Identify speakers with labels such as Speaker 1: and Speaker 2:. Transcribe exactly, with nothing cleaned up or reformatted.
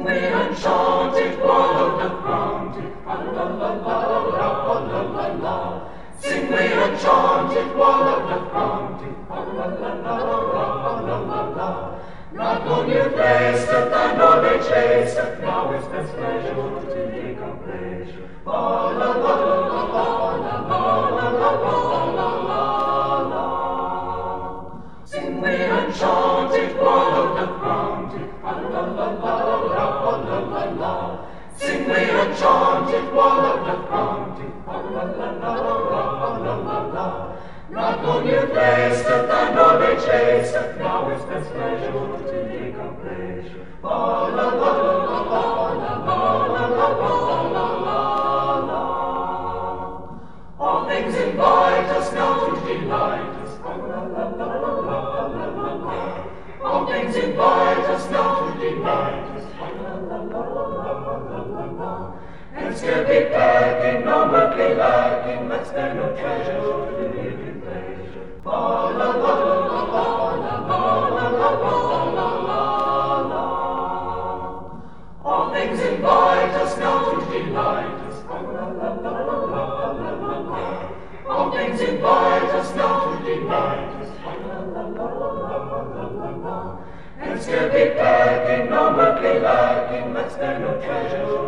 Speaker 1: we enchanted world of rounded, la la la la la la la la. Sing we enchanted world of rounded, la la la la la la la. Not long you tasted thy knowledge tasted, now is best pleasure to take a pleasure. La la la la la la la la la la la. Sing we enchanted world of rounded, la la la la la la la la. Sing we enchanted world of rounded, la la la la la la la. Not long you tasted thy knowledge tasted, now is best pleasure to take a pleasure. La la la la la la la la la la la. All things invite us now to delight us. La la la la la la la la. All things invite us now to delight us. La la la la la la la la. And scarcely packing, no mercy lacking, let's spare no treasure to live in pleasure. La la la la la la la la la la la la. All things invite us now to delight us. La la la la la la la la. All things invite us now to delight us. La la la la la la la la. And scarcely packing, no mercy lacking, let's spare no treasure.